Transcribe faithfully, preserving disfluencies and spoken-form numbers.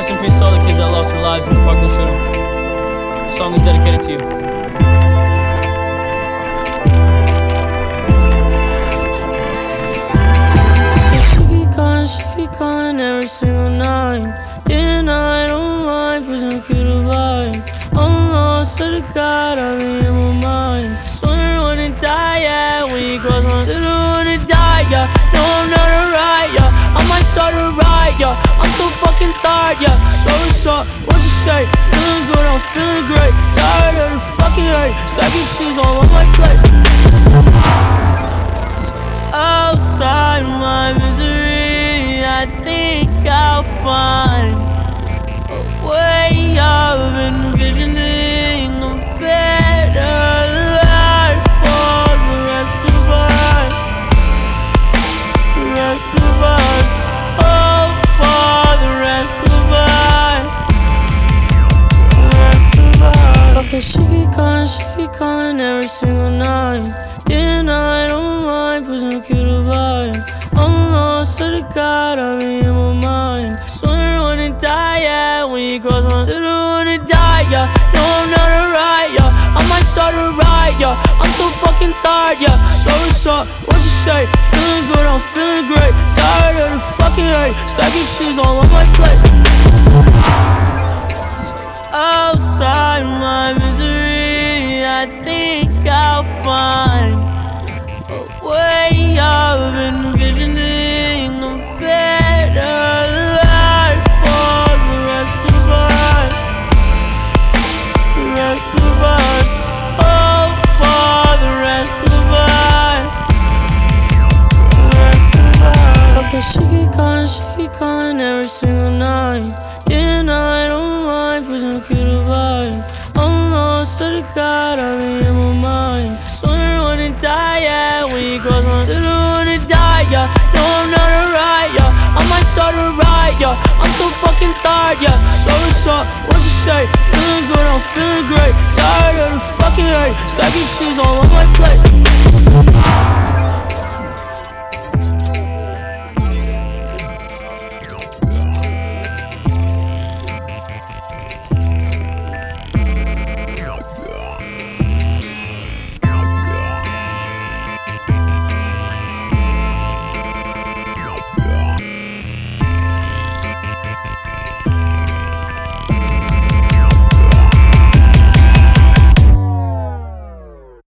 Rest in peace to all the kids that lost their lives in the Parkland shooting. This song is dedicated to you. She keep calling, she keep calling every single night. And I don't mind, but don't get a vibe. I'm lost to the God, I'm in my mind. Swear I wanna die, yeah. When you cross my I don't wanna die, yeah. No, I'm not alright, yeah. I might start a riot, yeah. I'm so fucking tired, yeah. So what's up, what you say? Feeling good, I'm feeling great. Tired of the fucking hate. Stacking shoes all on my plate. Outside my misery, I think I'll find a way of envisioning a better life for the rest of us. The rest of us. Oh, for the rest of us. The rest of us. Okay, she keep calling, she keep calling every single night. And I don't mind, but don't get a vibe. I'm lost to the God, I'm in my mind. Swear I wanna die, yeah. When you cross my I don't wanna die, yeah. No, I'm not alright, yeah. I might start a riot, yeah. I'm so fucking tired, yeah. So what's up, what you say? Feeling good, I'm feeling great. Tired of the fucking hate. Stacking shoes all on my plate. Outside my misery, I think I'll find a way of envisioning a better life for the rest of us. The rest of us. Oh, for the rest of us. The rest of us. Okay, she keep calling, she keep calling every single night. And I don't mind, but don't get a vibe. I'm lost to the God, I'm in my mind. Swear I wanna die, yeah. When you cross my I don't wanna die, yeah. No, I'm not alright, yeah. I might start a riot, yeah. I'm so fucking tired, yeah. So what's up, what you say? Feeling good, I'm feeling great. Tired of the fucking hate. Stacking shoes all on my plate.